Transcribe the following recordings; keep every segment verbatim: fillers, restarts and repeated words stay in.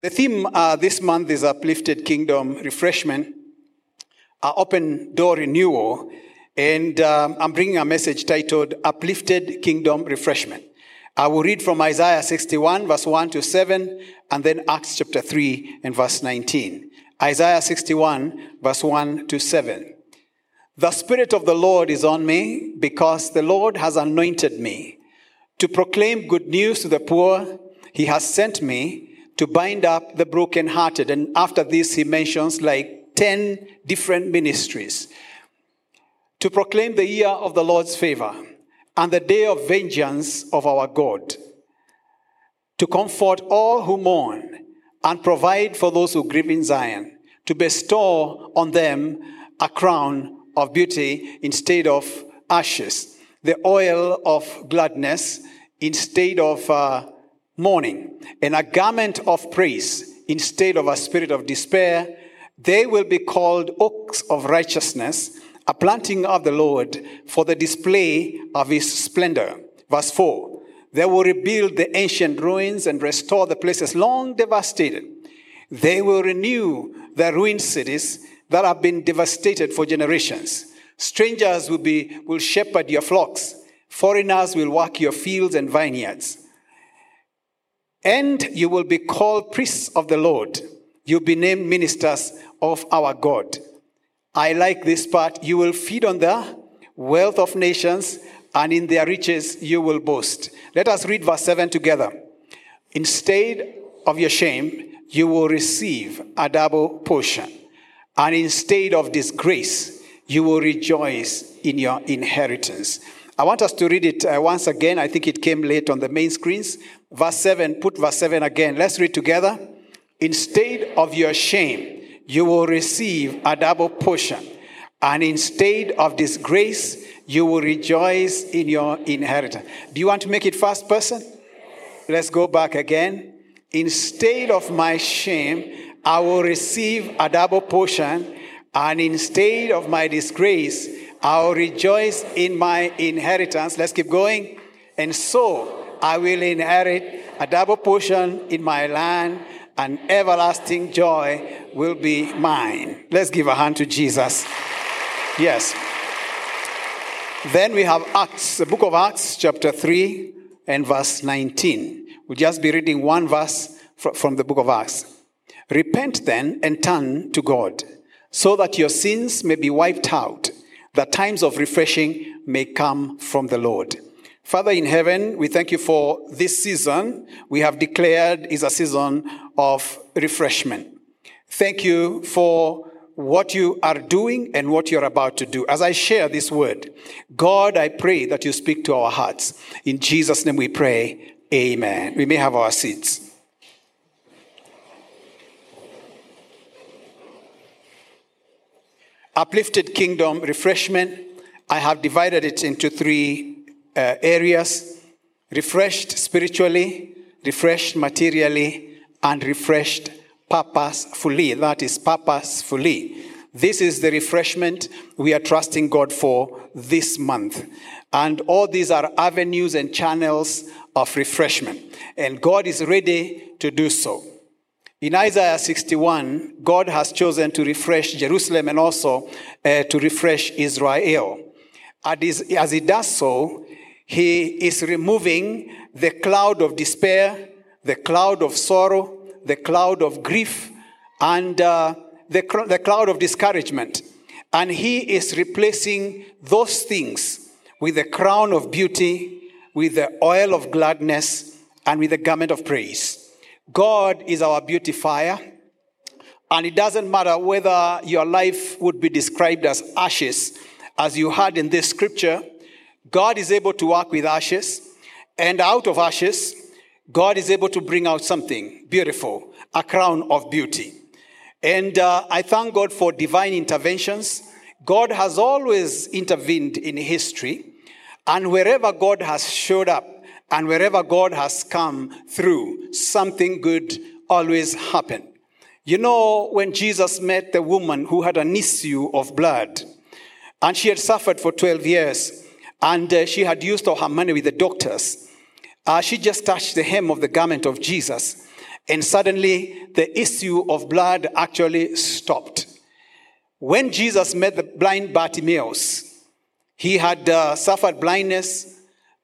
The theme uh, this month is Uplifted Kingdom Refreshment, uh, Open Door Renewal, and um, I'm bringing a message titled Uplifted Kingdom Refreshment. I will read from Isaiah sixty-one, verse one to seven, and then Acts chapter three and verse nineteen. Isaiah sixty-one, verse one to seven. The Spirit of the Lord is on me, because the Lord has anointed me to proclaim good news to the poor. He has sent me to bind up the brokenhearted. And after this, he mentions like ten different ministries. To proclaim the year of the Lord's favor and the day of vengeance of our God. To comfort all who mourn and provide for those who grieve in Zion. To bestow on them a crown of beauty instead of ashes. The oil of gladness instead of uh, mourning, and a garment of praise instead of a spirit of despair. They will be called oaks of righteousness, a planting of the Lord for the display of his splendor. Verse four, they will rebuild the ancient ruins and restore the places long devastated. They will renew the ruined cities that have been devastated for generations. Strangers will be will shepherd your flocks. Foreigners will work your fields and vineyards. And you will be called priests of the Lord. You'll be named ministers of our God. I like this part. You will feed on the wealth of nations, and in their riches you will boast. Let us read verse seven together. Instead of your shame, you will receive a double portion. And instead of disgrace, you will rejoice in your inheritance. I want us to read it uh, once again. I think it came late on the main screens. Verse seven, put verse seven again. Let's read together. Instead of your shame, you will receive a double portion. And instead of disgrace, you will rejoice in your inheritance. Do you want to make it first person? Let's go back again. Instead of my shame, I will receive a double portion. And instead of my disgrace, I will rejoice in my inheritance. Let's keep going. And so I will inherit a double portion in my land, and everlasting joy will be mine. Let's give a hand to Jesus. Yes. Then we have Acts, the book of Acts, chapter three and verse nineteen. We'll just be reading one verse from the book of Acts. Repent then and turn to God, so that your sins may be wiped out, that times of refreshing may come from the Lord. Father in heaven, we thank you for this season we have declared is a season of refreshment. Thank you for what you are doing and what you're about to do. As I share this word, God, I pray that you speak to our hearts. In Jesus' name we pray, amen. We may have our seats. Uplifted Kingdom Refreshment. I have divided it into three uh, areas. Refreshed spiritually, refreshed materially, and refreshed purposefully. That is purposefully. This is the refreshment we are trusting God for this month. And all these are avenues and channels of refreshment. And God is ready to do so. In Isaiah sixty-one, God has chosen to refresh Jerusalem and also uh, to refresh Israel. As he does so, he is removing the cloud of despair, the cloud of sorrow, the cloud of grief, and uh, the, the cloud of discouragement. And he is replacing those things with the crown of beauty, with the oil of gladness, and with the garment of praise. God is our beautifier, and it doesn't matter whether your life would be described as ashes, as you heard in this scripture. God is able to work with ashes, and out of ashes, God is able to bring out something beautiful, a crown of beauty. And uh, I thank God for divine interventions. God has always intervened in history, and wherever God has showed up, and wherever God has come through, something good always happened. You know, when Jesus met the woman who had an issue of blood, and she had suffered for twelve years, and uh, she had used all her money with the doctors, uh, she just touched the hem of the garment of Jesus, and suddenly the issue of blood actually stopped. When Jesus met the blind Bartimaeus, he had uh, suffered blindness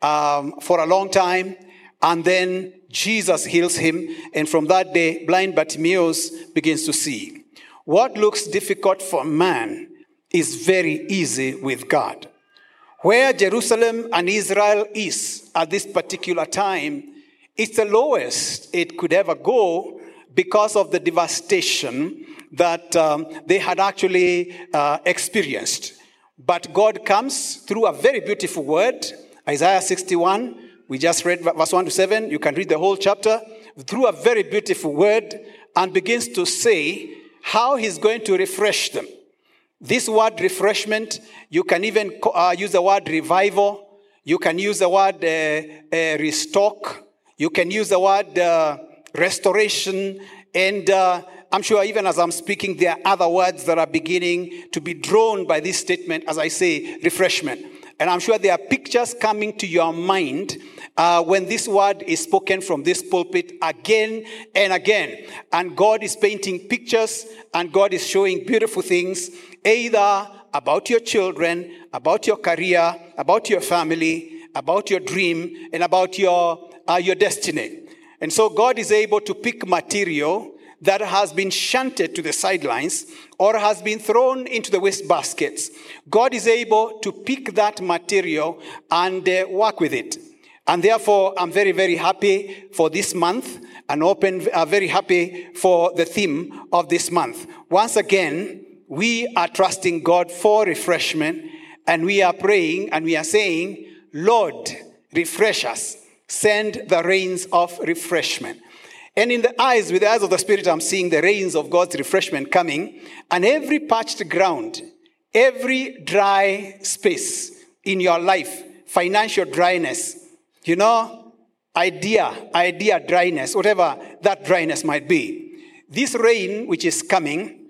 um, for a long time, and then Jesus heals him, and from that day, blind Bartimaeus begins to see. What looks difficult for man is very easy with God. Where Jerusalem and Israel is at this particular time, it's the lowest it could ever go because of the devastation that um, they had actually uh, experienced. But God comes through a very beautiful word, Isaiah sixty-one. We just read verse one to seven. You can read the whole chapter. Through a very beautiful word, and begins to say how he's going to refresh them. This word refreshment, you can even uh, use the word revival. You can use the word uh, uh, restock. You can use the word uh, restoration. And uh, I'm sure even as I'm speaking, there are other words that are beginning to be drawn by this statement, as I say, refreshment. And I'm sure there are pictures coming to your mind uh, when this word is spoken from this pulpit again and again. And God is painting pictures, and God is showing beautiful things, either about your children, about your career, about your family, about your dream, and about your, uh, your destiny. And so God is able to pick material that has been shunted to the sidelines or has been thrown into the waste baskets. God is able to pick that material and uh, work with it. And therefore, I'm very, very happy for this month, and open, uh, very happy for the theme of this month. Once again, we are trusting God for refreshment, and we are praying and we are saying, Lord, refresh us. Send the rains of refreshment. And in the eyes, with the eyes of the Spirit, I'm seeing the rains of God's refreshment coming. And every parched ground, every dry space in your life, financial dryness, you know, idea, idea dryness, whatever that dryness might be. This rain, which is coming,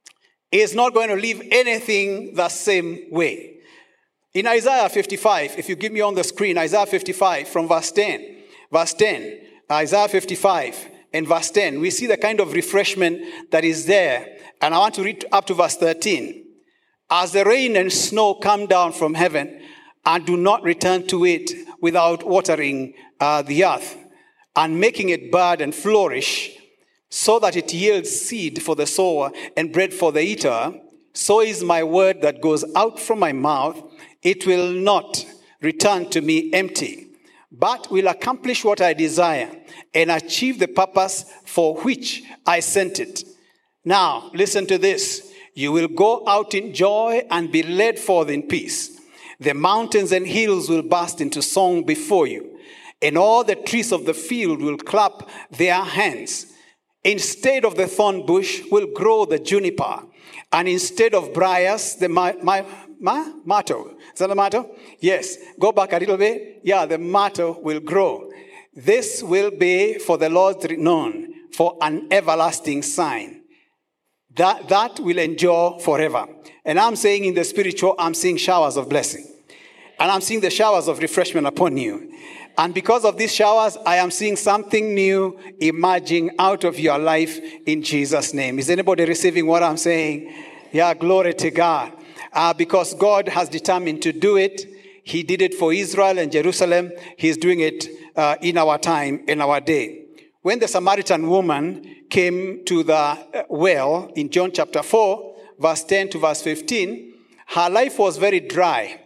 is not going to leave anything the same way. In Isaiah fifty-five, if you give me on the screen, Isaiah fifty-five from verse ten, verse ten, Isaiah fifty-five and verse ten, we see the kind of refreshment that is there. And I want to read up to verse thirteen. As the rain and snow come down from heaven and do not return to it without watering uh, the earth and making it bud and flourish, so that it yields seed for the sower and bread for the eater, so is my word that goes out from my mouth. It will not return to me empty, but will accomplish what I desire and achieve the purpose for which I sent it. Now, listen to this. You will go out in joy and be led forth in peace. The mountains and hills will burst into song before you, and all the trees of the field will clap their hands. Instead of the thorn bush will grow the juniper, and instead of briars, the my, my, my, myrtle. Is that the myrtle? Yes. Go back a little bit. Yeah, the myrtle will grow. This will be for the Lord's renown, for an everlasting sign. That, that will endure forever. And I'm saying in the spiritual, I'm seeing showers of blessing. And I'm seeing the showers of refreshment upon you. And because of these showers, I am seeing something new emerging out of your life in Jesus' name. Is anybody receiving what I'm saying? Yeah, glory to God. Uh, because God has determined to do it. He did it for Israel and Jerusalem. He's doing it uh, in our time, in our day. When the Samaritan woman came to the well in John chapter four, verse ten to verse fifteen, her life was very dry.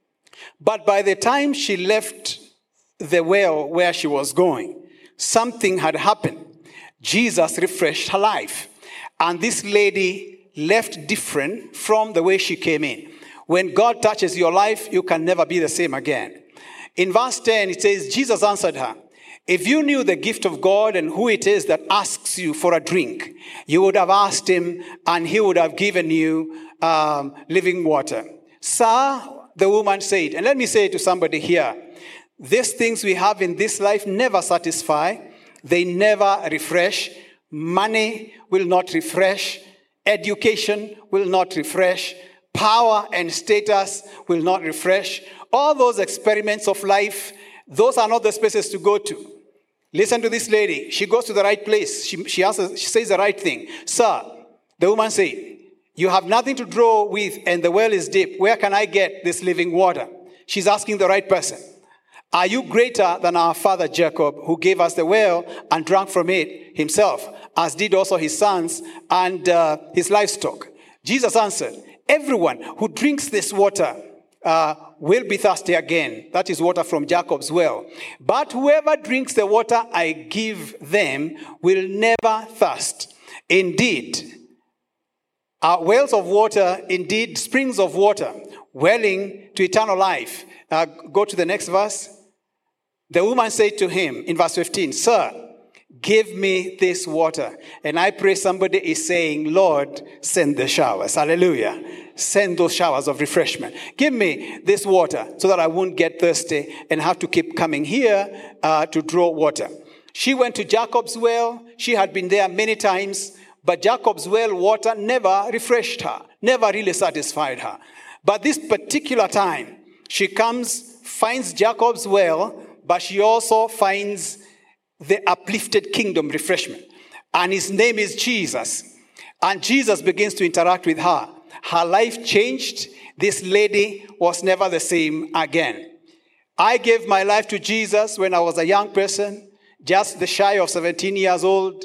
But by the time she left the well where she was going, something had happened. Jesus refreshed her life. And this lady left different from the way she came in. When God touches your life, you can never be the same again. In verse ten, it says, Jesus answered her, if you knew the gift of God and who it is that asks you for a drink, you would have asked him and he would have given you um, living water. Sir, the woman said, and let me say to somebody here, these things we have in this life never satisfy. They never refresh. Money will not refresh. Education will not refresh. Power and status will not refresh. All those experiments of life, those are not the spaces to go to. Listen to this lady. She goes to the right place. She, she, answers, she says the right thing. Sir, the woman said, you have nothing to draw with and the well is deep. Where can I get this living water? She's asking the right person. Are you greater than our father Jacob, who gave us the well and drank from it himself, as did also his sons and uh, his livestock? Jesus answered, everyone who drinks this water uh, will be thirsty again. That is water from Jacob's well. But whoever drinks the water I give them will never thirst. Indeed, our wells of water, indeed springs of water, welling to eternal life. Uh, go to the next verse. The woman said to him in verse fifteen, Sir, give me this water. And I pray somebody is saying, Lord, send the showers. Hallelujah. Send those showers of refreshment. Give me this water so that I won't get thirsty and have to keep coming here uh, to draw water. She went to Jacob's well. She had been there many times, but Jacob's well water never refreshed her, never really satisfied her. But this particular time, she comes, finds Jacob's well, but she also finds the uplifted kingdom refreshment. And his name is Jesus. And Jesus begins to interact with her. Her life changed. This lady was never the same again. I gave my life to Jesus when I was a young person, just the shy of seventeen years old.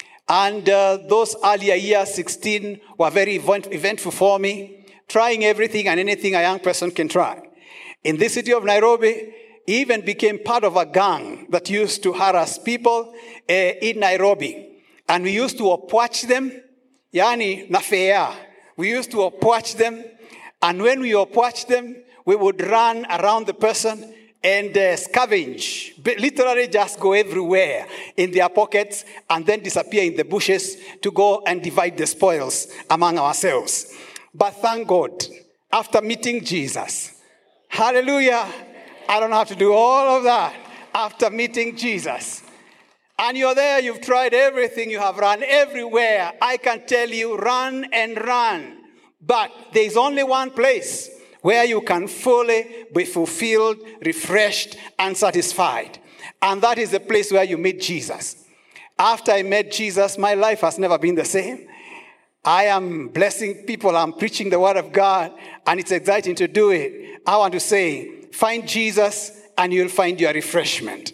And uh, those earlier years, sixteen, were very event- eventful for me, trying everything and anything a young person can try. In this city of Nairobi, even became part of a gang that used to harass people uh, in Nairobi. And we used to approach them, yani nafea. We used to approach them, and when we approach them, we would run around the person and uh, scavenge, literally just go everywhere in their pockets and then disappear in the bushes to go and divide the spoils among ourselves. But thank God, after meeting Jesus, hallelujah, I don't have to do all of that after meeting Jesus. And you're there, you've tried everything, you have run everywhere. I can tell you, run and run. But there's only one place where you can fully be fulfilled, refreshed, and satisfied. And that is the place where you meet Jesus. After I met Jesus, my life has never been the same. I am blessing people, I'm preaching the word of God, and it's exciting to do it. I want to say, find Jesus, and you'll find your refreshment.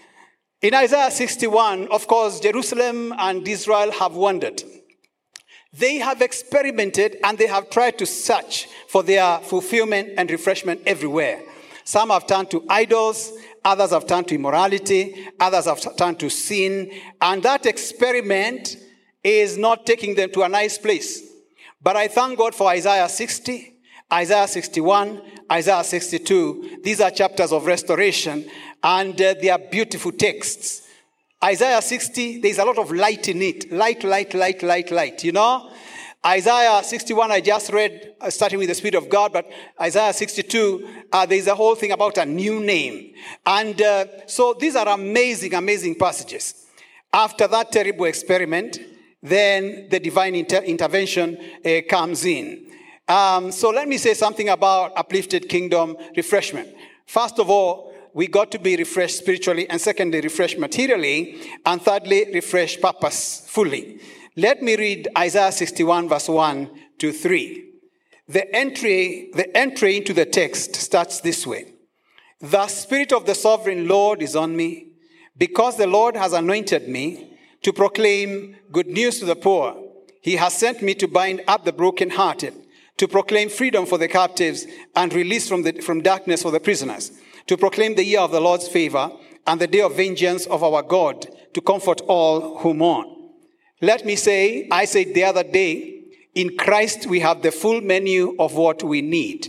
In Isaiah sixty-one, of course, Jerusalem and Israel have wandered. They have experimented and they have tried to search for their fulfillment and refreshment everywhere. Some have turned to idols, others have turned to immorality, others have turned to sin, and that experiment is not taking them to a nice place. But I thank God for Isaiah sixty, Isaiah sixty-one, Isaiah sixty-two. These are chapters of restoration, and uh, they are beautiful texts. Isaiah sixty, there's a lot of light in it. Light, light, light, light, light. You know? Isaiah sixty-one, I just read, uh, starting with the Spirit of God, but Isaiah sixty-two, uh, there's a whole thing about a new name. And uh, so these are amazing, amazing passages. After that terrible experiment, then the divine inter- intervention uh, comes in. Um, so let me say something about uplifted kingdom refreshment. First of all, we got to be refreshed spiritually, and secondly, refreshed materially, and thirdly, refreshed purposefully. Let me read Isaiah sixty-one, verse one to three. The entry, the entry into the text starts this way. The Spirit of the Sovereign Lord is on me, because the Lord has anointed me to proclaim good news to the poor. He has sent me to bind up the brokenhearted, to proclaim freedom for the captives and release from, the, from darkness for the prisoners, to proclaim the year of the Lord's favor and the day of vengeance of our God, to comfort all who mourn. Let me say, I said the other day, in Christ we have the full menu of what we need.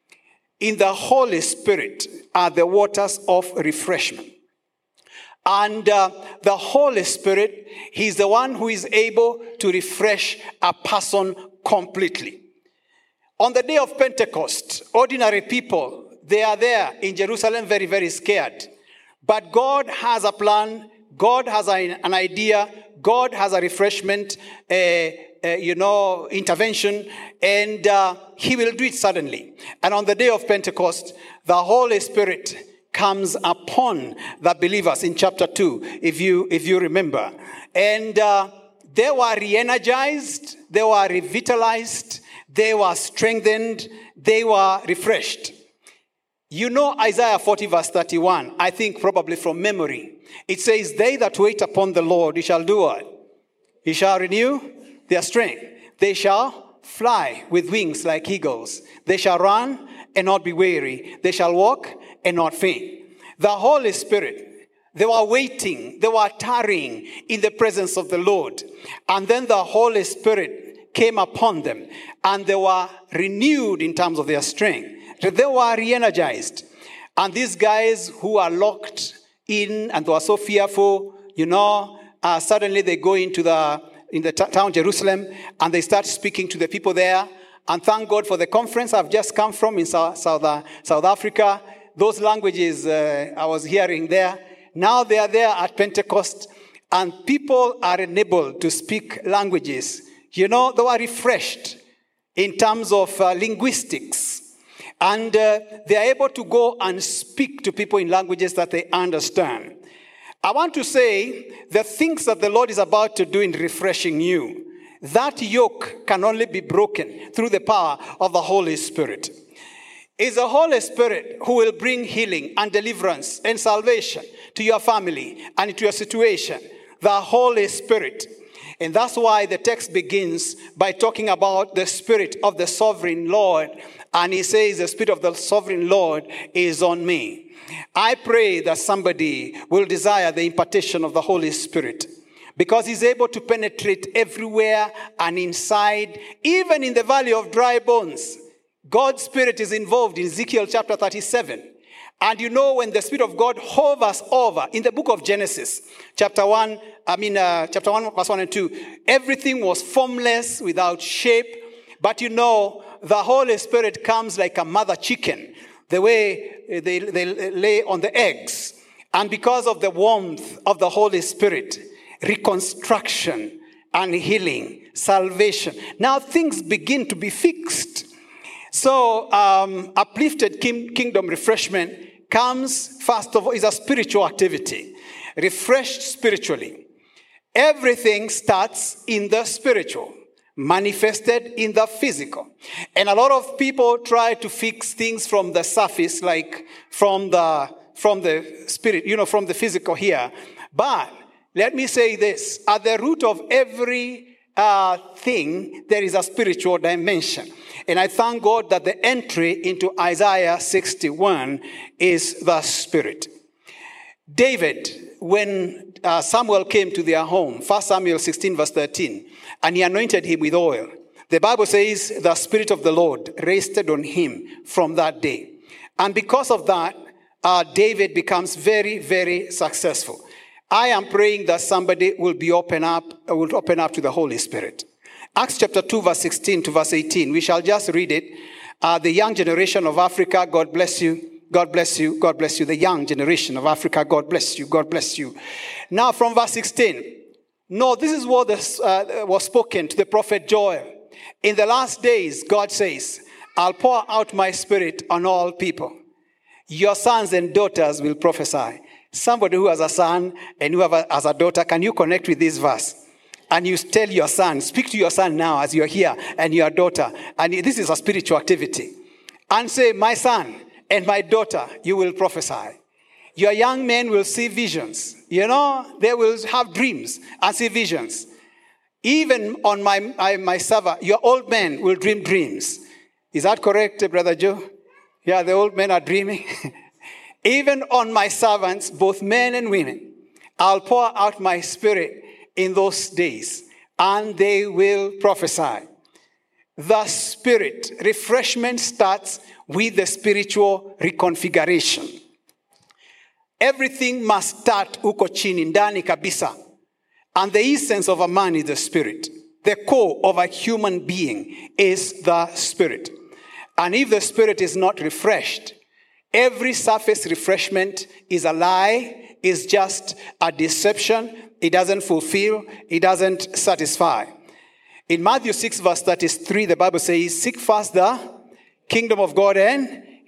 In the Holy Spirit are the waters of refreshment. And uh, the Holy Spirit, He's the one who is able to refresh a person completely. On the day of Pentecost, ordinary people, they are there in Jerusalem very, very scared. But God has a plan. God has an, an idea. God has a refreshment, uh, uh, you know, intervention. And uh, He will do it suddenly. And on the day of Pentecost, the Holy Spirit comes upon the believers in chapter two, if you, if you remember. And uh, they were re-energized, they were revitalized, they were strengthened, they were refreshed. You know Isaiah forty verse thirty-one, I think probably from memory. It says, they that wait upon the Lord, he shall do what? He shall renew their strength. They shall fly with wings like eagles. They shall run and not be weary. They shall walk and not faint. The Holy Spirit, they were waiting, they were tarrying in the presence of the Lord. And then the Holy Spirit came upon them, and they were renewed in terms of their strength. They were re-energized. And these guys who are locked in and were so fearful, you know, uh, suddenly they go into the in the t- town Jerusalem, and they start speaking to the people there. And thank God for the conference I've just come from in South, South, uh, South Africa. Those languages uh, I was hearing there. Now they are there at Pentecost, and people are enabled to speak languages. You know, they were refreshed in terms of uh, linguistics. And uh, they are able to go and speak to people in languages that they understand. I want to say the things that the Lord is about to do in refreshing you, that yoke can only be broken through the power of the Holy Spirit. It's the Holy Spirit who will bring healing and deliverance and salvation to your family and to your situation. The Holy Spirit. And that's why the text begins by talking about the Spirit of the Sovereign Lord. And he says, the Spirit of the Sovereign Lord is on me. I pray that somebody will desire the impartation of the Holy Spirit, because he's able to penetrate everywhere and inside, even in the valley of dry bones. God's Spirit is involved in Ezekiel chapter thirty-seven. And you know, when the Spirit of God hovers over, in the book of Genesis, chapter one, I mean, uh, chapter one, verse one and two, everything was formless, without shape. But you know, the Holy Spirit comes like a mother chicken, the way they, they lay on the eggs. And because of the warmth of the Holy Spirit, reconstruction and healing, salvation. Now things begin to be fixed. So um, uplifted king, kingdom refreshment comes, first of all, is a spiritual activity. Refreshed spiritually. Everything starts in the spiritual, manifested in the physical. And a lot of people try to fix things from the surface, like from the, from the spirit, you know, from the physical here. But let me say this, at the root of every uh, thing, there is a spiritual dimension. And I thank God that the entry into Isaiah sixty-one is the Spirit. David, when uh, Samuel came to their home, First Samuel sixteen verse thirteen, and he anointed him with oil. The Bible says the Spirit of the Lord rested on him from that day. And because of that, uh, David becomes very, very successful. I am praying that somebody will be open up, will open up to the Holy Spirit. Acts chapter two, verse sixteen to verse eighteen. We shall just read it. Uh, the young generation of Africa, God bless you. God bless you. God bless you. The young generation of Africa, God bless you. God bless you. Now from verse sixteen. No, this is what this, uh, was spoken to the prophet Joel. In the last days, God says, I'll pour out my Spirit on all people. Your sons and daughters will prophesy. Somebody who has a son and who has a daughter, can you connect with this verse? And you tell your son, speak to your son now as you're here, and your daughter. And this is a spiritual activity. And say, my son and my daughter, you will prophesy. Your young men will see visions. You know, they will have dreams and see visions. Even on my, my, my servant, your old men will dream dreams. Is that correct, Brother Joe? Yeah, the old men are dreaming. Even on my servants, both men and women, I'll pour out my Spirit in those days, and they will prophesy. The Spirit, refreshment starts with the spiritual reconfiguration. Everything must start uko chini, ndani kabisa. And the essence of a man is the Spirit. The core of a human being is the Spirit. And if the Spirit is not refreshed, every surface refreshment is a lie, is just a deception. It doesn't fulfill, it doesn't satisfy. In Matthew six verse thirty-three, the Bible says, seek first the kingdom of God and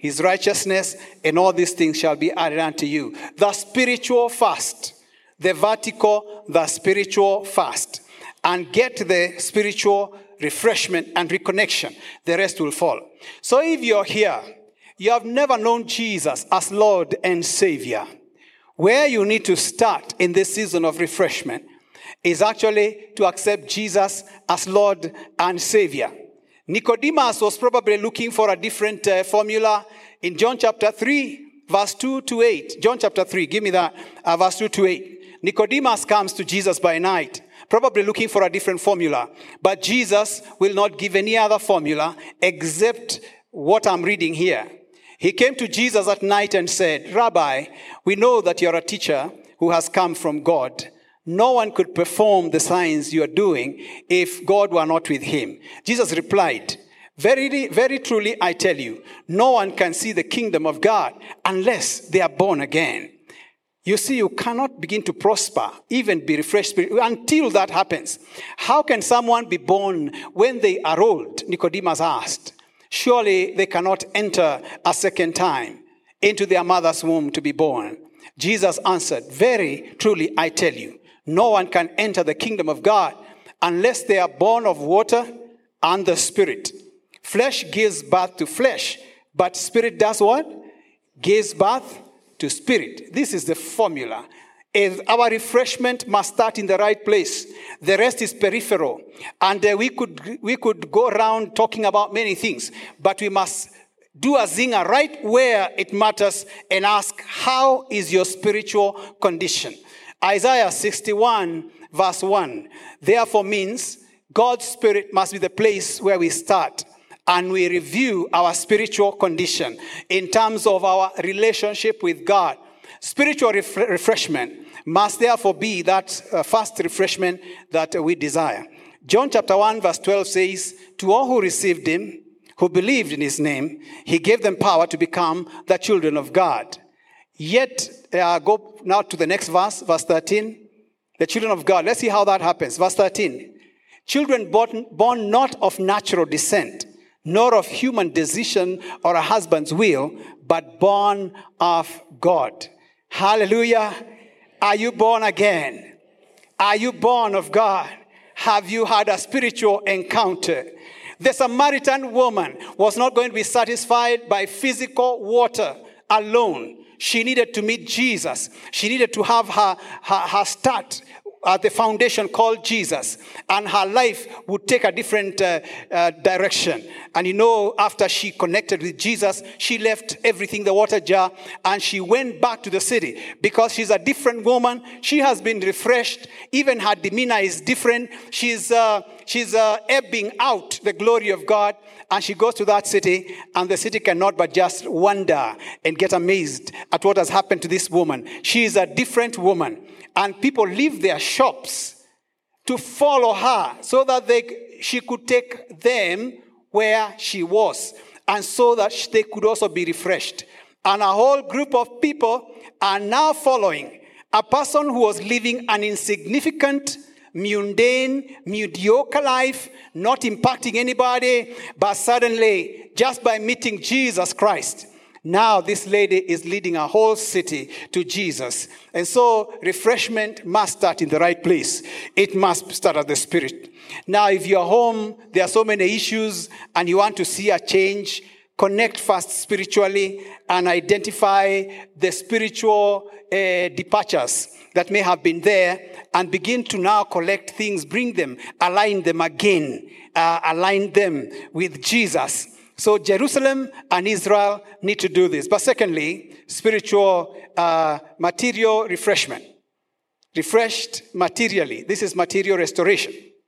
his righteousness, and all these things shall be added unto you. The spiritual fast, the vertical, the spiritual fast, and get the spiritual refreshment and reconnection. The rest will follow. So if you're here, you have never known Jesus as Lord and Savior, where you need to start in this season of refreshment is actually to accept Jesus as Lord and Savior. Nicodemus was probably looking for a different uh, formula in John chapter three, verse two to eight. John chapter three, give me that, uh, verse two to eight. Nicodemus comes to Jesus by night, probably looking for a different formula. But Jesus will not give any other formula except what I'm reading here. He came to Jesus at night and said, Rabbi, we know that you're a teacher who has come from God. No one could perform the signs you are doing if God were not with him. Jesus replied, Very, very truly I tell you, no one can see the kingdom of God unless they are born again. You see, you cannot begin to prosper, even be refreshed until that happens. How can someone be born when they are old? Nicodemus asked. Surely they cannot enter a second time into their mother's womb to be born. Jesus answered, Very truly I tell you, no one can enter the kingdom of God unless they are born of water and the Spirit. Flesh gives birth to flesh, but Spirit does what? Gives birth to spirit. This is the formula. If our refreshment must start in the right place. The rest is peripheral. And uh, we could we could go around talking about many things, but we must do a zinger right where it matters and ask, how is your spiritual condition? Isaiah sixty-one verse one, therefore means God's Spirit must be the place where we start. And we review our spiritual condition in terms of our relationship with God. Spiritual ref- refreshment must therefore be that uh, first refreshment that uh, we desire. John chapter one verse twelve says, to all who received him, who believed in his name, he gave them power to become the children of God. Yet, uh, go now to the next verse, verse thirteen. The children of God. Let's see how that happens. Verse thirteen. Children born, born not of natural descent, nor of human decision or a husband's will, but born of God. Hallelujah. Are you born again? Are you born of God? Have you had a spiritual encounter? The Samaritan woman was not going to be satisfied by physical water alone. She needed to meet Jesus. She needed to have her, her, her start at the foundation called Jesus, and her life would take a different uh, uh, direction. And you know, after she connected with Jesus, she left everything, the water jar, and she went back to the city because she's a different woman. She has been refreshed. Even her demeanor is different. She's uh, she's uh, ebbing out the glory of God, and she goes to that city, and the city cannot but just wonder and get amazed at what has happened to this woman. She is a different woman. And people leave their shops to follow her so that they, she could take them where she was. And so that they could also be refreshed. And a whole group of people are now following a person who was living an insignificant, mundane, mediocre life, not impacting anybody, but suddenly, just by meeting Jesus Christ, now this lady is leading a whole city to Jesus. And so refreshment must start in the right place. It must start at the Spirit. Now if you're home, there are so many issues and you want to see a change, connect first spiritually and identify the spiritual uh, departures that may have been there and begin to now collect things, bring them, align them again, uh, align them with Jesus. So Jerusalem and Israel need to do this. But secondly, spiritual uh, material refreshment. Refreshed materially. This is material restoration.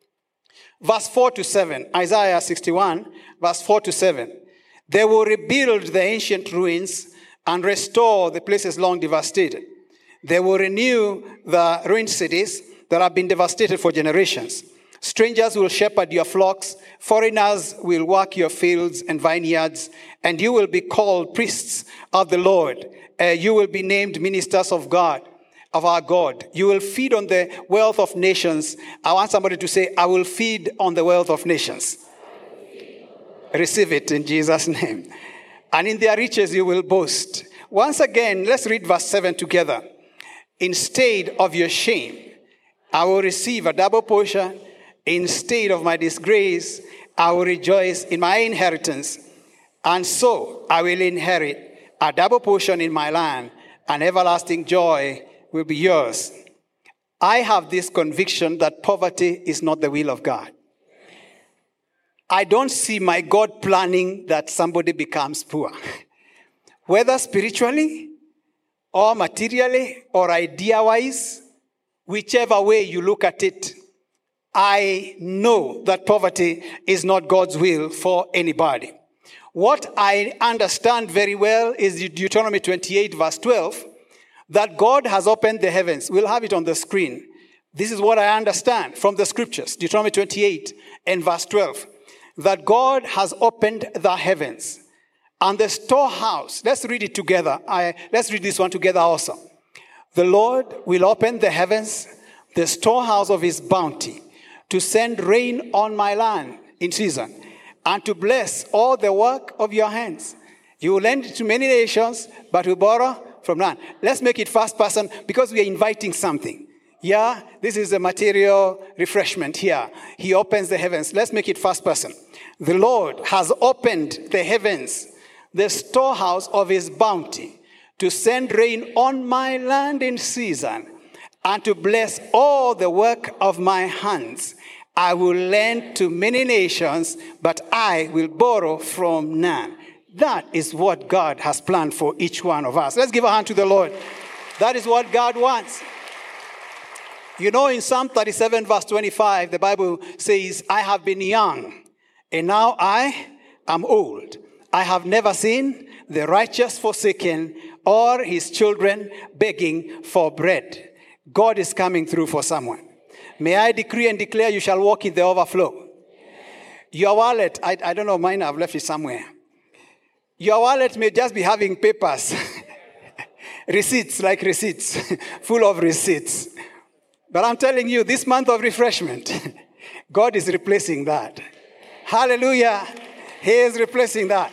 Verse four to seven, Isaiah sixty-one, verse four to seven. They will rebuild the ancient ruins and restore the places long devastated. They will renew the ruined cities that have been devastated for generations. Strangers will shepherd your flocks. Foreigners will work your fields and vineyards. And you will be called priests of the Lord. Uh, you will be named ministers of God, of our God. You will feed on the wealth of nations. I want somebody to say, I will feed on the wealth of nations. Receive it in Jesus' name. and in their riches you will boast. Once again, let's read verse seven together. Instead of your shame, I will receive a double portion. Instead of my disgrace, I will rejoice in my inheritance. And so I will inherit a double portion in my land, and everlasting joy will be yours. I have this conviction that poverty is not the will of God. I don't see my God planning that somebody becomes poor. Whether spiritually or materially or idea-wise, whichever way you look at it, I know that poverty is not God's will for anybody. What I understand very well is Deuteronomy twenty-eight, verse twelve, that God has opened the heavens. We'll have it on the screen. This is what I understand from the scriptures, Deuteronomy twenty-eight and verse twelve, that God has opened the heavens and the storehouse. Let's read it together. I, let's read this one together also. The Lord will open the heavens, the storehouse of his bounty, to send rain on my land in season, and to bless all the work of your hands. You will lend to many nations, but will borrow from none. Let's make it first person because we are inviting something. Yeah, this is a material refreshment here. He opens the heavens. Let's make it first person. The Lord has opened the heavens, the storehouse of his bounty, to send rain on my land in season, and to bless all the work of my hands. I will lend to many nations, but I will borrow from none. That is what God has planned for each one of us. Let's give a hand to the Lord. That is what God wants. You know, in Psalm thirty-seven, verse twenty-five, the Bible says, I have been young, and now I am old. I have never seen the righteous forsaken, or his children begging for bread. God is coming through for someone. May I decree and declare you shall walk in the overflow. Your wallet, I, I don't know, mine, I've left it somewhere. Your wallet may just be having papers, receipts like receipts, full of receipts. But I'm telling you, this month of refreshment, God is replacing that. Hallelujah. He is replacing that.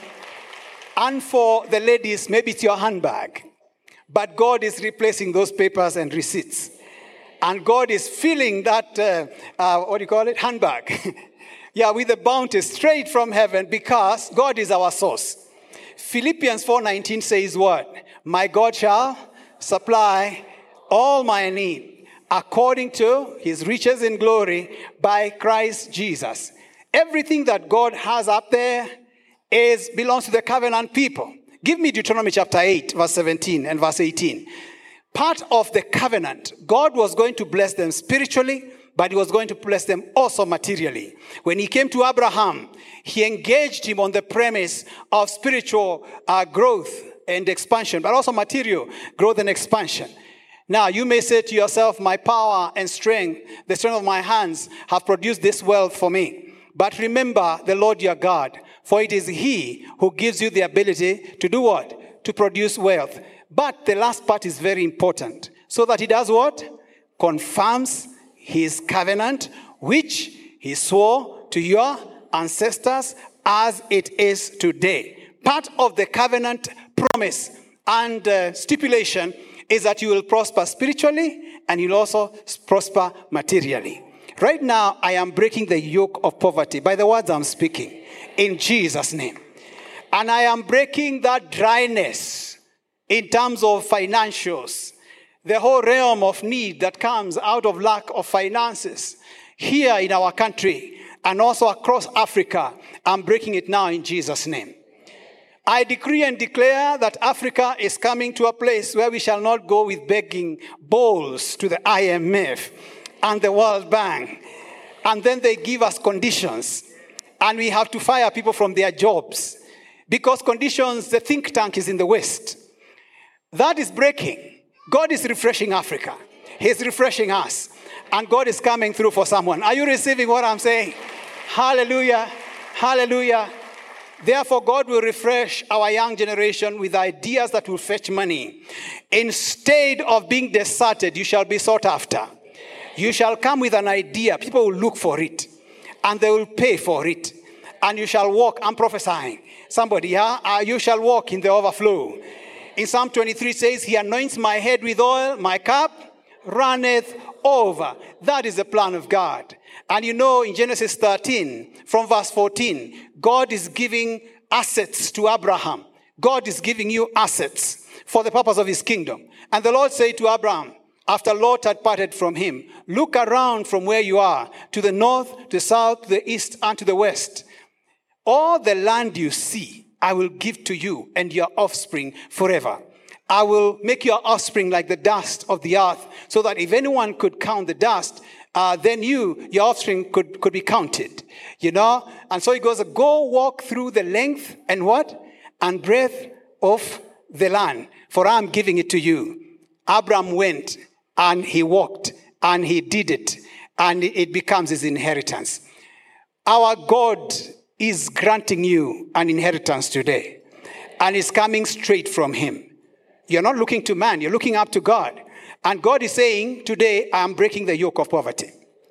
And for the ladies, maybe it's your handbag. But God is replacing those papers and receipts. And God is filling that, uh, uh, what do you call it, handbag. yeah, with the bounty straight from heaven because God is our source. Philippians four nineteen says what? My God shall supply all my need according to his riches in glory by Christ Jesus. Everything that God has up there is belongs to the covenant people. Give me Deuteronomy chapter eight, verse seventeen and verse eighteen. Part of the covenant, God was going to bless them spiritually, but he was going to bless them also materially. When he came to Abraham, he engaged him on the premise of spiritual uh, growth and expansion, but also material growth and expansion. Now, you may say to yourself, my power and strength, the strength of my hands have produced this wealth for me. But remember the Lord your God, for it is he who gives you the ability to do what? To produce wealth. But the last part is very important. So that he does what? Confirms his covenant, which he swore to your ancestors as it is today. Part of the covenant promise and uh, stipulation is that you will prosper spiritually and you'll also prosper materially. Right now, I am breaking the yoke of poverty by the words I'm speaking in Jesus' name. And I am breaking that dryness in terms of financials, the whole realm of need that comes out of lack of finances here in our country and also across Africa. I'm breaking it now in Jesus' name. I decree and declare that Africa is coming to a place where we shall not go with begging bowls to the I M F and the World Bank. And then they give us conditions. And we have to fire people from their jobs. Because conditions, the think tank is in the West. That is breaking. God is refreshing Africa. He's refreshing us. And God is coming through for someone. Are you receiving what I'm saying? Hallelujah. Hallelujah. Therefore, God will refresh our young generation with ideas that will fetch money. Instead of being deserted, you shall be sought after. You shall come with an idea. People will look for it. And they will pay for it. And you shall walk, I'm prophesying. Somebody, yeah? Uh, you shall walk in the overflow. In Psalm twenty-three says, he anoints my head with oil, my cup runneth over. That is the plan of God. And you know, in Genesis thirteen, from verse fourteen, God is giving assets to Abraham. God is giving you assets for the purpose of his kingdom. And the Lord said to Abraham, after Lot had parted from him, look around from where you are, to the north, to the south, to the east, and to the west. All the land you see, I will give to you and your offspring forever. I will make your offspring like the dust of the earth, so that if anyone could count the dust, uh, then you, your offspring, could, could be counted. You know? And so he goes, go walk through the length and what? And breadth of the land, for I am giving it to you. Abraham went, and he walked, and he did it, and it becomes his inheritance. Our God is granting you an inheritance today, and it's coming straight from him. You're not looking to man, you're looking up to God. And God is saying, today I am breaking the yoke of poverty.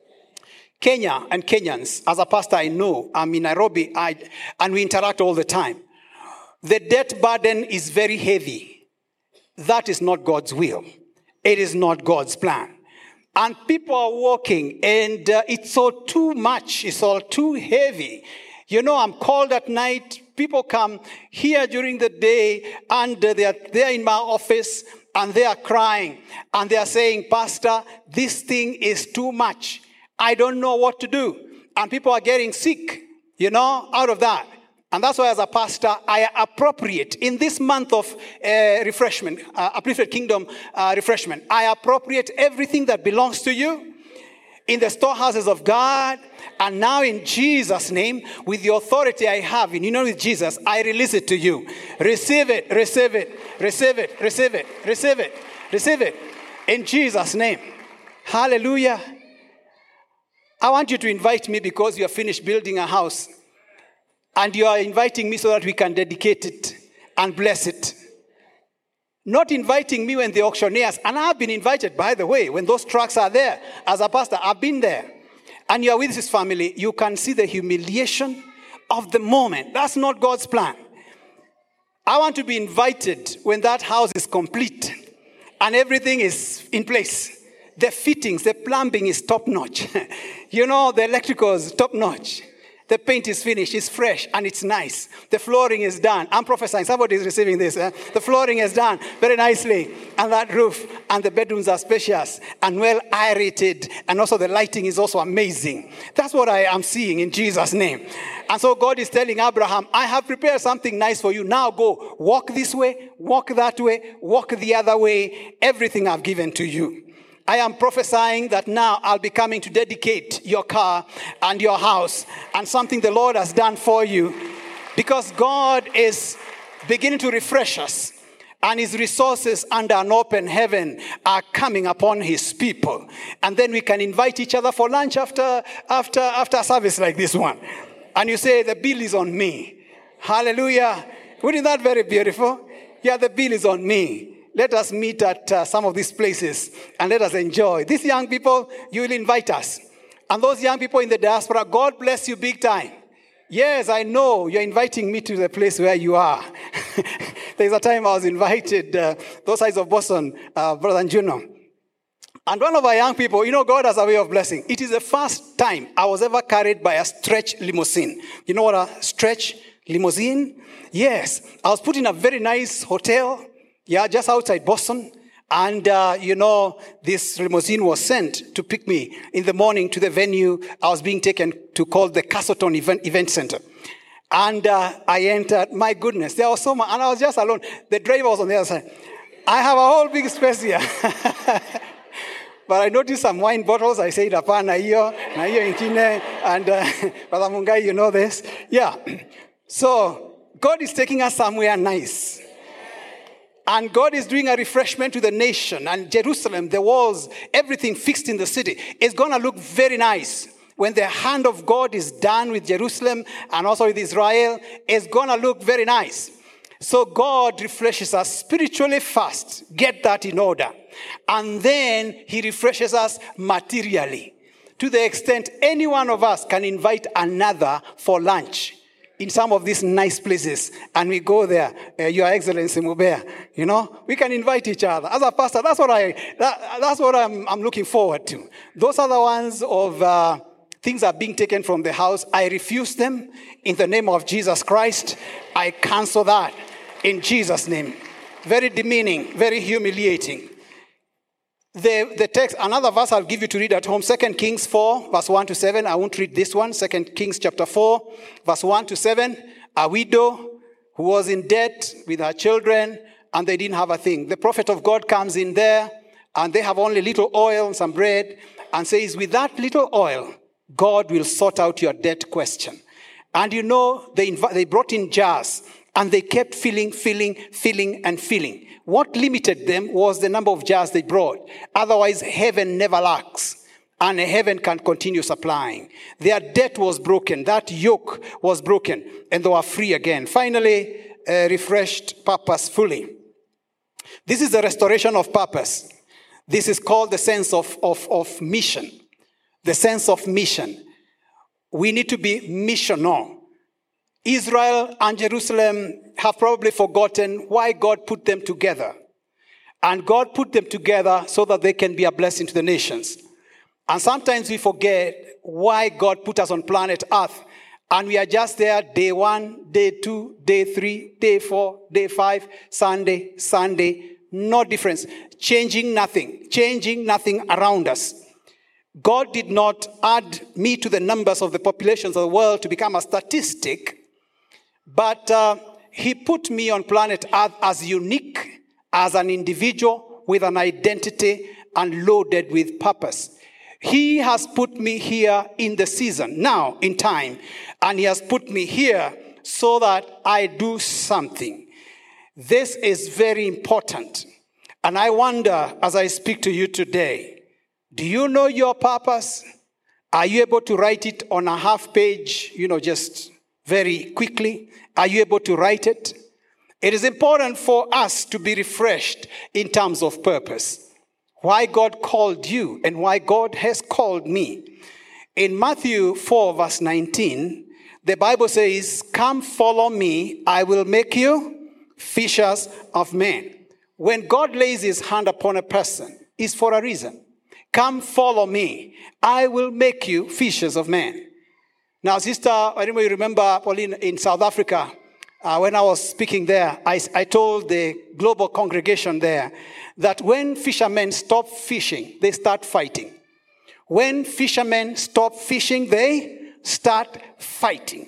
Kenya and Kenyans, as a pastor I know, I'm in Nairobi, I, and we interact all the time. The debt burden is very heavy. That is not God's will. It is not God's plan. And people are walking, and uh, it's all too much. It's all too heavy. You know, I'm called at night. People come here during the day, and uh, they are there in my office, and they are crying. And they are saying, Pastor, this thing is too much. I don't know what to do. And people are getting sick, you know, out of that. And that's why, as a pastor, I appropriate in this month of uh, refreshment, uh, Uplifted Kingdom uh, refreshment, I appropriate everything that belongs to you in the storehouses of God. And now, in Jesus' name, with the authority I have in union with Jesus, I release it to you. Receive it, receive it, receive it, receive it, receive it, receive it. In Jesus' name. Hallelujah. I want you to invite me because you have finished building a house. And you are inviting me so that we can dedicate it and bless it. Not inviting me when the auctioneers, and I've been invited, by the way, when those trucks are there. As a pastor, I've been there. And you are with his family, you can see the humiliation of the moment. That's not God's plan. I want to be invited when that house is complete and everything is in place. The fittings, the plumbing is top-notch. You know, the electrical is top-notch. The paint is finished, it's fresh, and it's nice. The flooring is done. I'm prophesying, somebody is receiving this. Eh? The flooring is done very nicely. And that roof, and the bedrooms are spacious and well aerated. And also the lighting is also amazing. That's what I am seeing in Jesus' name. And so God is telling Abraham, I have prepared something nice for you. Now go, walk this way, walk that way, walk the other way. Everything I've given to you. I am prophesying that now I'll be coming to dedicate your car and your house and something the Lord has done for you, because God is beginning to refresh us, and his resources under an open heaven are coming upon his people. And then we can invite each other for lunch after, after, after a service like this one. And you say, the bill is on me. Hallelujah. Isn't that very beautiful? Yeah, the bill is on me. Let us meet at uh, some of these places and let us enjoy. These young people, you will invite us. And those young people in the diaspora, God bless you big time. Yes, I know you're inviting me to the place where you are. There's a time I was invited, uh, those sides of Boston, uh, Brother Juno. And one of our young people, you know, God has a way of blessing. It is the first time I was ever carried by a stretch limousine. You know what a stretch limousine? Yes. I was put in a very nice hotel. Yeah, just outside Boston. And, uh, you know, this limousine was sent to pick me in the morning to the venue. I was being taken to called the Castleton Event, Event Center. And uh, I entered. My goodness, there was so much. And I was just alone. The driver was on the other side. I have a whole big space here. But I noticed some wine bottles. I said, Apana iyo, na iyo ingine. And uh, Brother Mungai, you know this. Yeah. So God is taking us somewhere nice. And God is doing a refreshment to the nation. And Jerusalem, the walls, everything fixed in the city, is going to look very nice. When the hand of God is done with Jerusalem and also with Israel, it's going to look very nice. So God refreshes us spiritually first. Get that in order. And then he refreshes us materially. To the extent any one of us can invite another for lunch. in some of these nice places, and we go there, uh, Your Excellency Mubea, you know, we can invite each other. As a pastor, that's what, I, that, that's what I'm, I'm looking forward to. Those are the ones of uh, things are being taken from the house. I refuse them in the name of Jesus Christ. I cancel that in Jesus' name. Very demeaning, very humiliating. The, the text, another verse I'll give you to read at home, Second Kings four, verse one to seven. I won't read this one. Second Kings chapter four, verse one to seven. A widow who was in debt with her children, and they didn't have a thing. The prophet of God comes in there, and they have only little oil and some bread, and says, with that little oil, God will sort out your debt question. And you know, they, inv- they brought in jars, and they kept filling, filling, filling, and filling. What limited them was the number of jars they brought. Otherwise, heaven never lacks, and heaven can continue supplying. Their debt was broken. That yoke was broken, and they were free again. Finally, uh, refreshed purposefully. This is the restoration of purpose. This is called the sense of, of, of mission. The sense of mission. We need to be missional. Israel and Jerusalem have probably forgotten why God put them together. And God put them together so that they can be a blessing to the nations. And sometimes we forget why God put us on planet Earth. And we are just there day one, day two, day three, day four, day five, Sunday, Sunday. No difference. Changing nothing. Changing nothing around us. God did not add me to the numbers of the populations of the world to become a statistic. But uh, he put me on planet Earth as unique, as an individual with an identity and loaded with purpose. He has put me here in the season, now in time, and he has put me here so that I do something. This is very important. And I wonder, as I speak to you today, do you know your purpose? Are you able to write it on a half page, you know, just very quickly? Are you able to write it? It is important for us to be refreshed in terms of purpose. Why God called you and why God has called me. In Matthew four, verse nineteen, the Bible says, come follow me, I will make you fishers of men. When God lays his hand upon a person, it's for a reason. Come follow me, I will make you fishers of men. Now, sister, I don't know if you remember, Pauline, in South Africa, uh, when I was speaking there, I, I told the global congregation there that when fishermen stop fishing, they start fighting. When fishermen stop fishing, they start fighting.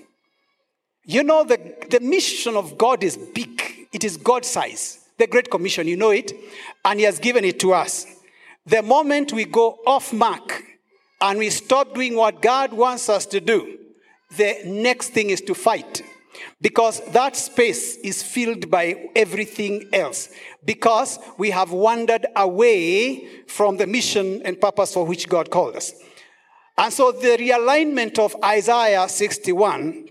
You know, the, the mission of God is big. It is God's size. The Great Commission, you know it, and he has given it to us. The moment we go off mark and we stop doing what God wants us to do, the next thing is to fight. Because that space is filled by everything else. Because we have wandered away from the mission and purpose for which God called us. And so the realignment of Isaiah sixty-one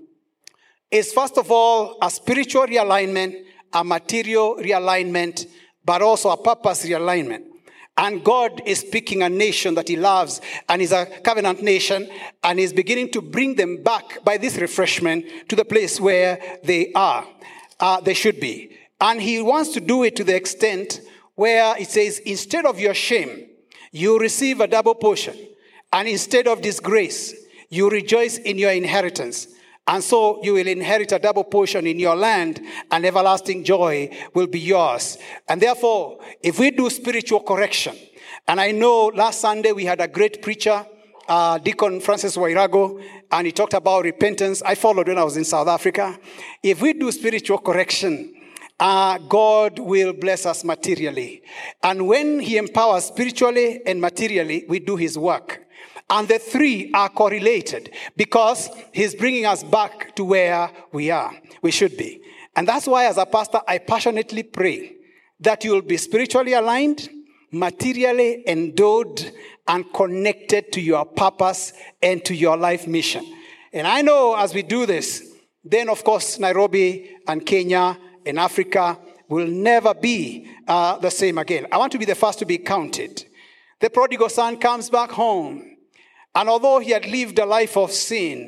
is first of all a spiritual realignment, a material realignment, but also a purpose realignment. And God is picking a nation that he loves, and is a covenant nation, and is beginning to bring them back by this refreshment to the place where they are, uh, they should be. And he wants to do it to the extent where it says, instead of your shame, you receive a double portion. And instead of disgrace, you rejoice in your inheritance. And so you will inherit a double portion in your land, and everlasting joy will be yours. And therefore, if we do spiritual correction, and I know last Sunday we had a great preacher, uh, Deacon Francis Wairago, and he talked about repentance. I followed when I was in South Africa. If we do spiritual correction, uh, God will bless us materially. And when he empowers spiritually and materially, we do his work. And the three are correlated because he's bringing us back to where we are, we should be. And that's why as a pastor, I passionately pray that you will be spiritually aligned, materially endowed, and connected to your purpose and to your life mission. And I know as we do this, then of course Nairobi and Kenya and Africa will never be uh, the same again. I want to be the first to be counted. The prodigal son comes back home. And although he had lived a life of sin,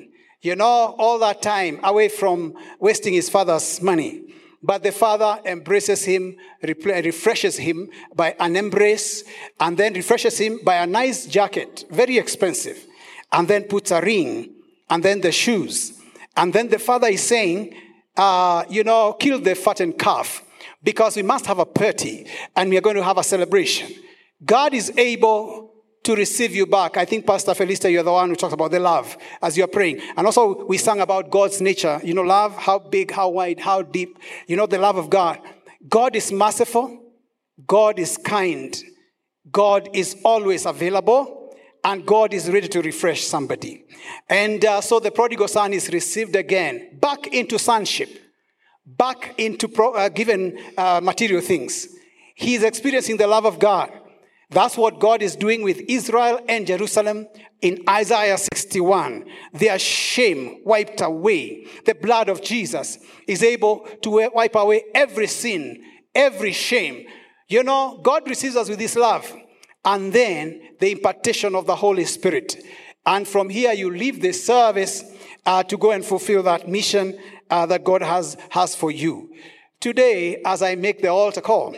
You know, all that time away from wasting his father's money. But the father embraces him, refreshes him by an embrace, and then refreshes him by a nice jacket, very expensive, and then puts a ring, and then the shoes. And then the father is saying, uh, you know, kill the fattened calf, because we must have a party, and we are going to have a celebration. God is able to receive you back. I think, Pastor Felista, you're the one who talks about the love as you're praying. And also, we sang about God's nature. You know, love, how big, how wide, how deep. You know, the love of God. God is merciful. God is kind. God is always available. And God is ready to refresh somebody. And uh, so the prodigal son is received again, back into sonship, back into pro- uh, given uh, material things. He is experiencing the love of God. That's what God is doing with Israel and Jerusalem in Isaiah sixty-one. Their shame wiped away. The blood of Jesus is able to wipe away every sin, every shame. You know, God receives us with his love. And then the impartation of the Holy Spirit. And from here you leave this service uh, to go and fulfill that mission uh, that God has, has for you. Today, as I make the altar call,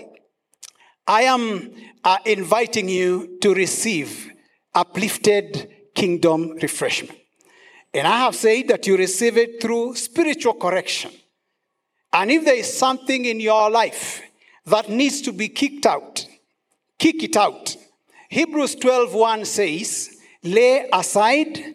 I am uh, inviting you to receive uplifted kingdom refreshment. And I have said that you receive it through spiritual correction. And if there is something in your life that needs to be kicked out, kick it out. Hebrews twelve one says, lay aside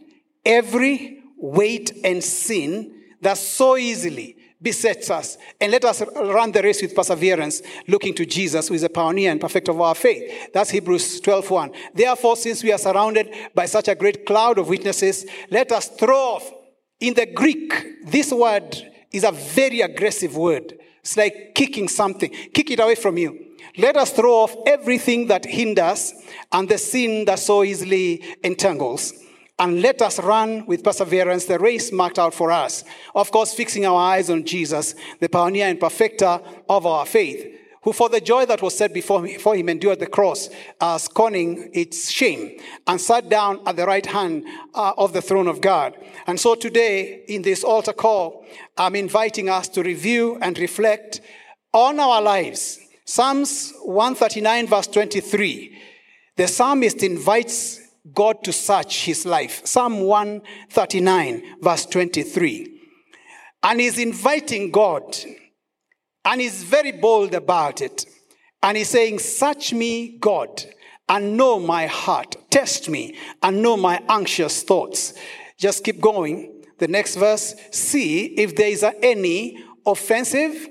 every weight and sin that so easily besets us, and let us run the race with perseverance, looking to Jesus, who is a pioneer and perfecter of our faith. That's Hebrews twelve one. Therefore, since we are surrounded by such a great cloud of witnesses, let us throw off. In the Greek, this word is a very aggressive word. It's like kicking something. Kick it away from you. Let us throw off everything that hinders and the sin that so easily entangles. And let us run with perseverance the race marked out for us. Of course, fixing our eyes on Jesus, the pioneer and perfecter of our faith, who for the joy that was set before him, before him endured the cross, uh, scorning its shame, and sat down at the right hand uh, of the throne of God. And so today, in this altar call, I'm inviting us to review and reflect on our lives. Psalms one thirty-nine verse twenty-three. The psalmist invites God to search his life. Psalm one thirty-nine verse twenty-three. And he's inviting God. And he's very bold about it. And he's saying, search me, God, and know my heart. Test me and know my anxious thoughts. Just keep going. The next verse, see if there is any offensive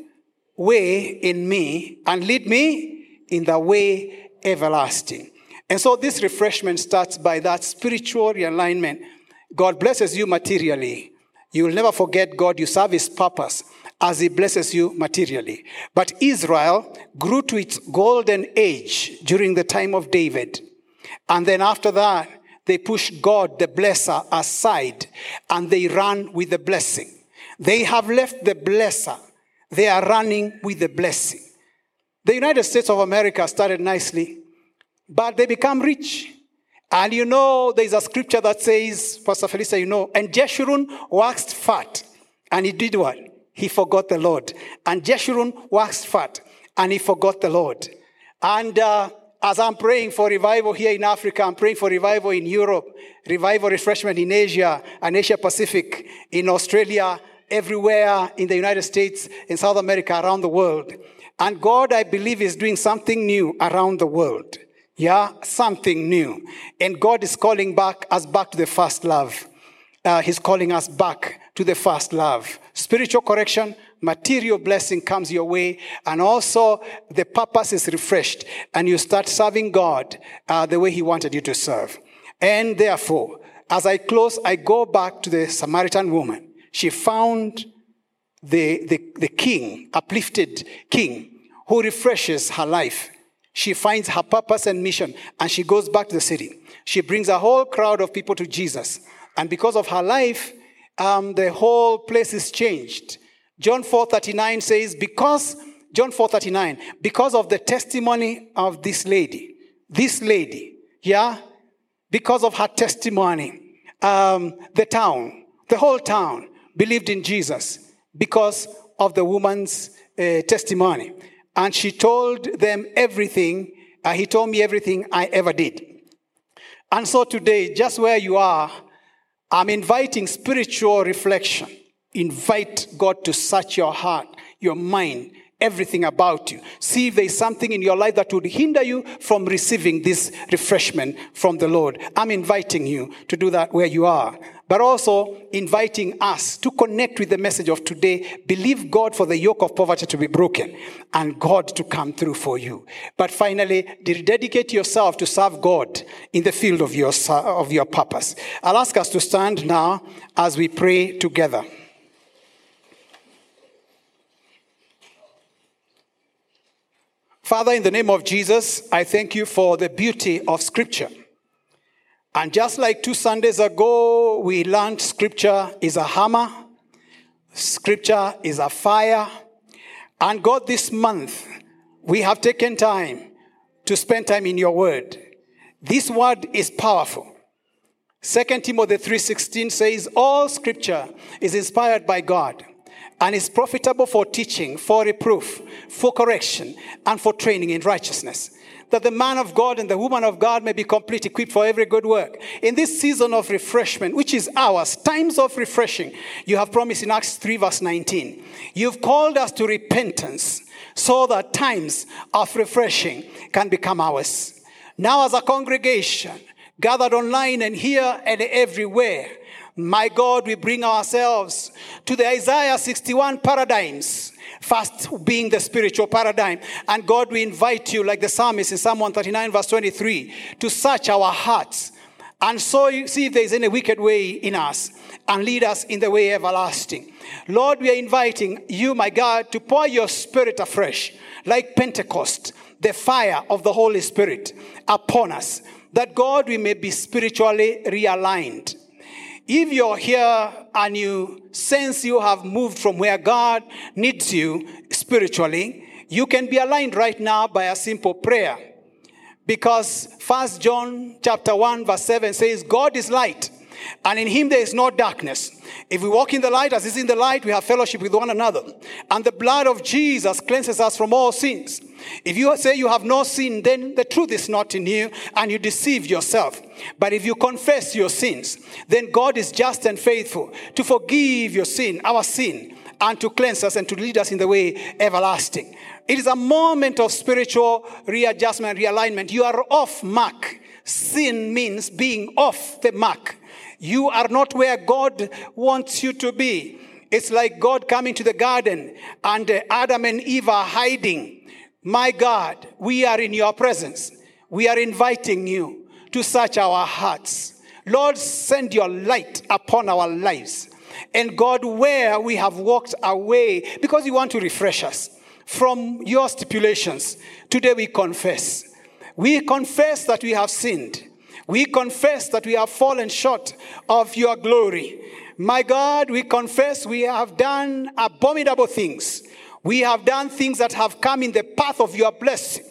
way in me, and lead me in the way everlasting. And so this refreshment starts by that spiritual realignment. God blesses you materially. You will never forget God. You serve his purpose as he blesses you materially. But Israel grew to its golden age during the time of David. And then after that, they pushed God, the blesser, aside, and they ran with the blessing. They have left the blesser. They are running with the blessing. The United States of America started nicely, but they become rich. And you know, there's a scripture that says, Pastor Felisa, you know, and Jeshurun waxed fat. And he did what? He forgot the Lord. And Jeshurun waxed fat. And he forgot the Lord. And uh, as I'm praying for revival here in Africa, I'm praying for revival in Europe, revival refreshment in Asia and Asia Pacific, in Australia, everywhere in the United States, in South America, around the world. And God, I believe, is doing something new around the world. Yeah, something new. And God is calling back us back to the first love. Uh, he's calling us back to the first love. Spiritual correction, material blessing comes your way, and also the purpose is refreshed, and you start serving God uh, the way he wanted you to serve. And therefore, as I close, I go back to the Samaritan woman. She found the, the, the king, uplifted king, who refreshes her life. She finds her purpose and mission, and she goes back to the city. She brings a whole crowd of people to Jesus. And because of her life, um, the whole place is changed. John four thirty-nine says, because, John four thirty-nine, because of the testimony of this lady, this lady, yeah, because of her testimony, um, the town, The whole town believed in Jesus because of the woman's uh, testimony. And she told them everything. Uh, he told me everything I ever did. And so today, just where you are, I'm inviting spiritual reflection. Invite God to search your heart, your mind, everything about you. See if there's something in your life that would hinder you from receiving this refreshment from the Lord. I'm inviting you to do that where you are. But also inviting us to connect with the message of today. Believe God for the yoke of poverty to be broken and God to come through for you. But finally, dedicate yourself to serve God in the field of your, of your purpose. I'll ask us to stand now as we pray together. Father, in the name of Jesus, I thank you for the beauty of Scripture. And just like two Sundays ago, we learned Scripture is a hammer, Scripture is a fire. And God, this month, we have taken time to spend time in your word. This word is powerful. Second Timothy three sixteen says, all Scripture is inspired by God and is profitable for teaching, for reproof, for correction, and for training in righteousness, that the man of God and the woman of God may be complete, equipped for every good work. In this season of refreshment, which is ours, times of refreshing, you have promised in Acts three verse nineteen. You've called us to repentance so that times of refreshing can become ours. Now as a congregation, gathered online and here and everywhere, my God, we bring ourselves to the Isaiah sixty-one paradigms. First being the spiritual paradigm. And God, we invite you, like the psalmist in Psalm one thirty-nine verse twenty-three, to search our hearts. And so you see if there is any wicked way in us and lead us in the way everlasting. Lord, we are inviting you, my God, to pour your spirit afresh, like Pentecost, the fire of the Holy Spirit upon us, that God, we may be spiritually realigned. If you're here and you sense you have moved from where God needs you spiritually, you can be aligned right now by a simple prayer. Because First John chapter one verse seven says, God is light, and in him there is no darkness. If we walk in the light as is in the light, we have fellowship with one another. And the blood of Jesus cleanses us from all sins. If you say you have no sin, then the truth is not in you and you deceive yourself. But if you confess your sins, then God is just and faithful to forgive your sin, our sin, and to cleanse us and to lead us in the way everlasting. It is a moment of spiritual readjustment, realignment. You are off mark. Sin means being off the mark. You are not where God wants you to be. It's like God coming to the garden and Adam and Eve are hiding. My God, we are in your presence. We are inviting you to search our hearts. Lord, send your light upon our lives. And God, where we have walked away, because you want to refresh us from your stipulations, today we confess. We confess that we have sinned. We confess that we have fallen short of your glory. My God, we confess we have done abominable things. We have done things that have come in the path of your blessing.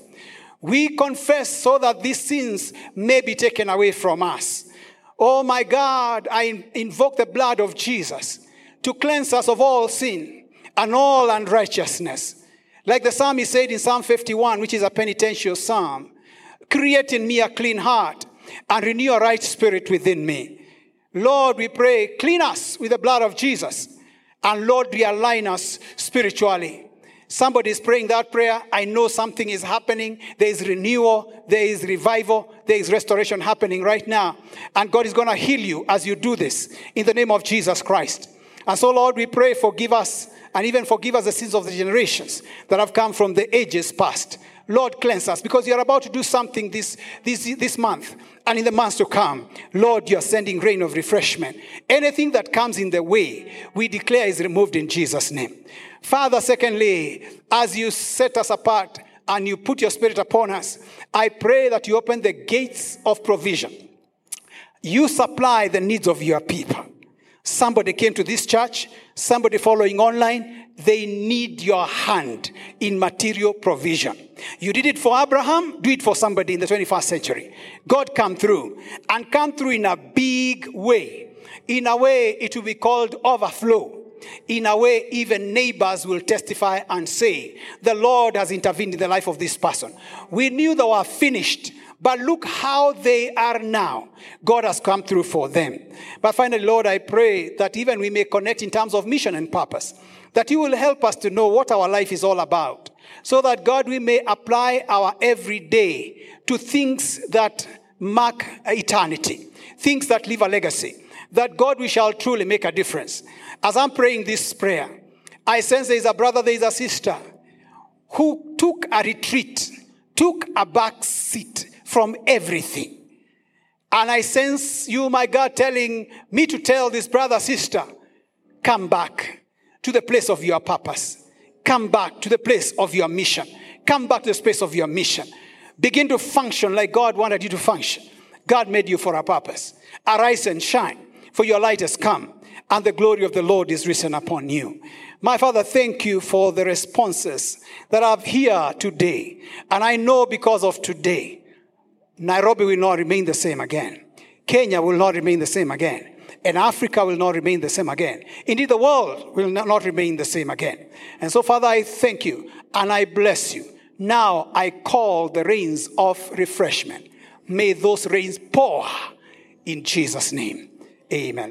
We confess so that these sins may be taken away from us. Oh my God, I invoke the blood of Jesus to cleanse us of all sin and all unrighteousness. Like the psalmist said in Psalm fifty-one, which is a penitential psalm, create in me a clean heart and renew a right spirit within me. Lord, we pray, clean us with the blood of Jesus. And Lord, realign us spiritually. Somebody is praying that prayer. I know something is happening. There is renewal. There is revival. There is restoration happening right now. And God is going to heal you as you do this in the name of Jesus Christ. And so, Lord, we pray, forgive us and even forgive us the sins of the generations that have come from the ages past. Lord, cleanse us, because you're about to do something this, this, this month and in the months to come. Lord, you're sending rain of refreshment. Anything that comes in the way, we declare is removed in Jesus' name. Father, secondly, as you set us apart and you put your spirit upon us, I pray that you open the gates of provision. You supply the needs of your people. Somebody came to this church, somebody following online, they need your hand in material provision. You did it for Abraham, do it for somebody in the twenty-first century. God come through, and come through in a big way. In a way, it will be called overflow. In a way, even neighbors will testify and say, the Lord has intervened in the life of this person. We knew they were finished, but look how they are now. God has come through for them. But finally, Lord, I pray that even we may connect in terms of mission and purpose, that you will help us to know what our life is all about, so that, God, we may apply our everyday to things that mark eternity, things that leave a legacy, that, God, we shall truly make a difference. As I'm praying this prayer, I sense there is a brother, there is a sister who took a retreat, took a back seat from everything. And I sense you, my God, telling me to tell this brother, sister, come back to the place of your purpose. Come back to the place of your mission. Come back to the space of your mission. Begin to function like God wanted you to function. God made you for a purpose. Arise and shine, for your light has come, and the glory of the Lord is risen upon you. My Father, thank you for the responses that are here today. And I know because of today, Nairobi will not remain the same again. Kenya will not remain the same again. And Africa will not remain the same again. Indeed, the world will not remain the same again. And so, Father, I thank you and I bless you. Now I call the rains of refreshment. May those rains pour in Jesus' name. Amen.